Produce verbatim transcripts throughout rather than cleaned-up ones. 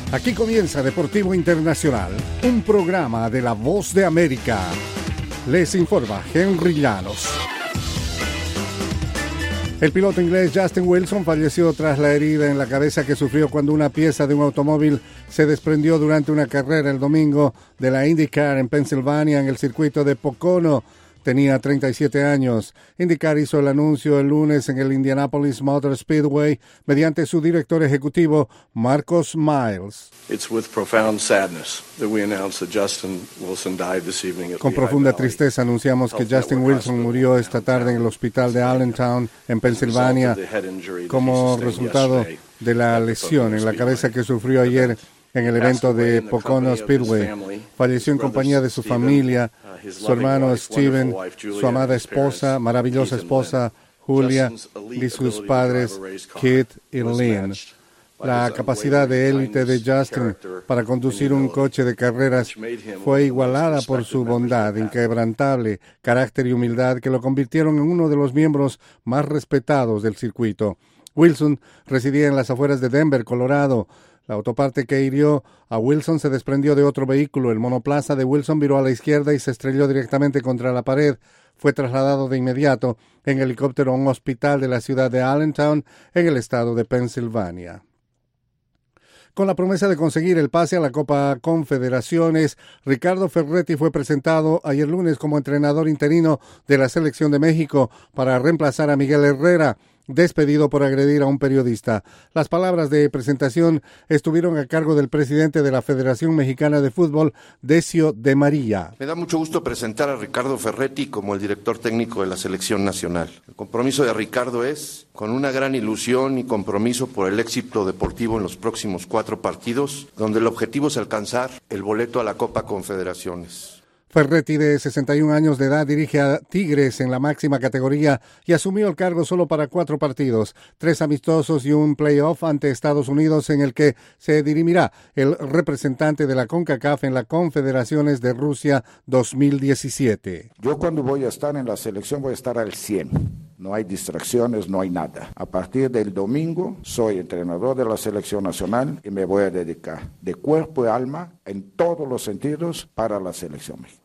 Aquí comienza Deportivo Internacional, un programa de La Voz de América. Les informa Henry Llanos. El piloto inglés Justin Wilson falleció tras la herida en la cabeza que sufrió cuando una pieza de un automóvil se desprendió durante una carrera el domingo de la IndyCar en Pensilvania en el circuito de Pocono. Tenía treinta y siete años. IndyCar hizo el anuncio el lunes en el Indianapolis Motor Speedway mediante su director ejecutivo Marcos Miles. Con profunda tristeza anunciamos que Justin Wilson murió esta tarde en el hospital de Allentown, en Pensilvania, como resultado de la lesión en la cabeza que sufrió ayer en el evento de Pocono Speedway. Falleció en compañía de su familia, su hermano Steven, su amada esposa, maravillosa esposa Julia, y sus padres Kit y Lynn. La capacidad de élite de Justin para conducir un coche de carreras fue igualada por su bondad inquebrantable, carácter y humildad que lo convirtieron en uno de los miembros más respetados del circuito. Wilson residía en las afueras de Denver, Colorado. La autoparte que hirió a Wilson se desprendió de otro vehículo. El monoplaza de Wilson viró a la izquierda y se estrelló directamente contra la pared. Fue trasladado de inmediato en helicóptero a un hospital de la ciudad de Allentown, en el estado de Pensilvania. Con la promesa de conseguir el pase a la Copa Confederaciones, Ricardo Ferretti fue presentado ayer lunes como entrenador interino de la Selección de México para reemplazar a Miguel Herrera, despedido por agredir a un periodista. Las palabras de presentación estuvieron a cargo del presidente de la Federación Mexicana de Fútbol, Decio de María. Me da mucho gusto presentar a Ricardo Ferretti como el director técnico de la Selección Nacional. El compromiso de Ricardo es, con una gran ilusión y compromiso por el éxito deportivo en los próximos cuatro partidos, donde el objetivo es alcanzar el boleto a la Copa Confederaciones. Ferretti, de sesenta y un años de edad, dirige a Tigres en la máxima categoría y asumió el cargo solo para cuatro partidos, tres amistosos y un playoff ante Estados Unidos en el que se dirimirá el representante de la CONCACAF en las Confederaciones de Rusia dos mil diecisiete. Yo cuando voy a estar en la selección voy a estar al cien. No hay distracciones, no hay nada. A partir del domingo soy entrenador de la Selección Nacional y me voy a dedicar de cuerpo y alma en todos los sentidos para la selección mexicana.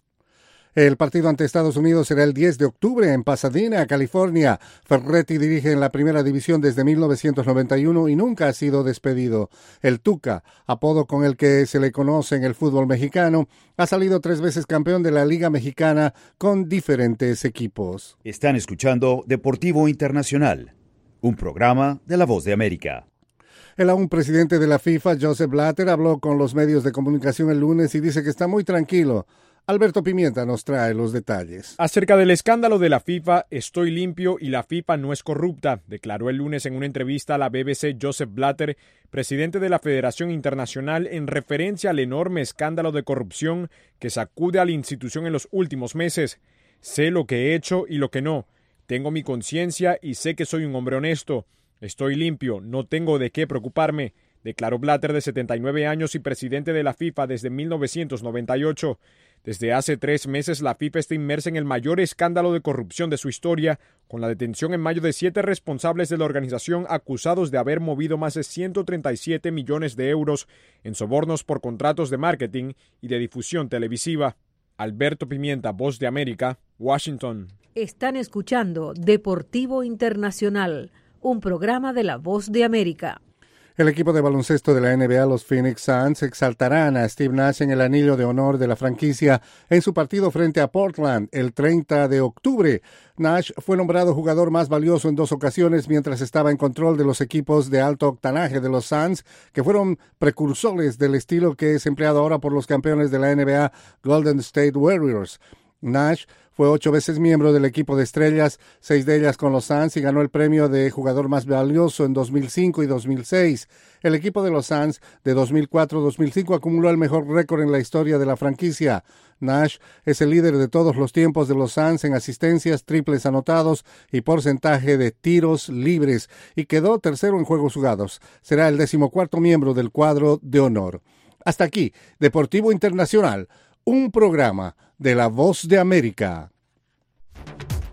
El partido ante Estados Unidos será el diez de octubre en Pasadena, California. Ferretti dirige en la primera división desde mil novecientos noventa y uno y nunca ha sido despedido. El Tuca, apodo con el que se le conoce en el fútbol mexicano, ha salido tres veces campeón de la Liga Mexicana con diferentes equipos. Están escuchando Deportivo Internacional, un programa de La Voz de América. El aún presidente de la FIFA, Joseph Blatter, habló con los medios de comunicación el lunes y dice que está muy tranquilo. Alberto Pimienta nos trae los detalles. Acerca del escándalo de la FIFA, estoy limpio y la FIFA no es corrupta, declaró el lunes en una entrevista a la B B C Joseph Blatter, presidente de la Federación Internacional, en referencia al enorme escándalo de corrupción que sacude a la institución en los últimos meses. Sé lo que he hecho y lo que no. Tengo mi conciencia y sé que soy un hombre honesto. Estoy limpio, no tengo de qué preocuparme, declaró Blatter, de setenta y nueve años y presidente de la FIFA desde mil novecientos noventa y ocho. Desde hace tres meses, la FIFA está inmersa en el mayor escándalo de corrupción de su historia, con la detención en mayo de siete responsables de la organización acusados de haber movido más de ciento treinta y siete millones de euros en sobornos por contratos de marketing y de difusión televisiva. Alberto Pimienta, Voz de América, Washington. Están escuchando Deportivo Internacional, un programa de La Voz de América. El equipo de baloncesto de la N B A, los Phoenix Suns, exaltarán a Steve Nash en el anillo de honor de la franquicia en su partido frente a Portland el treinta de octubre. Nash fue nombrado jugador más valioso en dos ocasiones mientras estaba en control de los equipos de alto octanaje de los Suns, que fueron precursores del estilo que es empleado ahora por los campeones de la N B A, Golden State Warriors. Nash fue ocho veces miembro del equipo de estrellas, seis de ellas con los Suns, y ganó el premio de jugador más valioso en dos mil cinco y dos mil seis. El equipo de los Suns de dos mil cuatro a dos mil cinco acumuló el mejor récord en la historia de la franquicia. Nash es el líder de todos los tiempos de los Suns en asistencias, triples anotados y porcentaje de tiros libres, y quedó tercero en juegos jugados. Será el decimocuarto miembro del cuadro de honor. Hasta aquí, Deportivo Internacional, un programa de La Voz de América.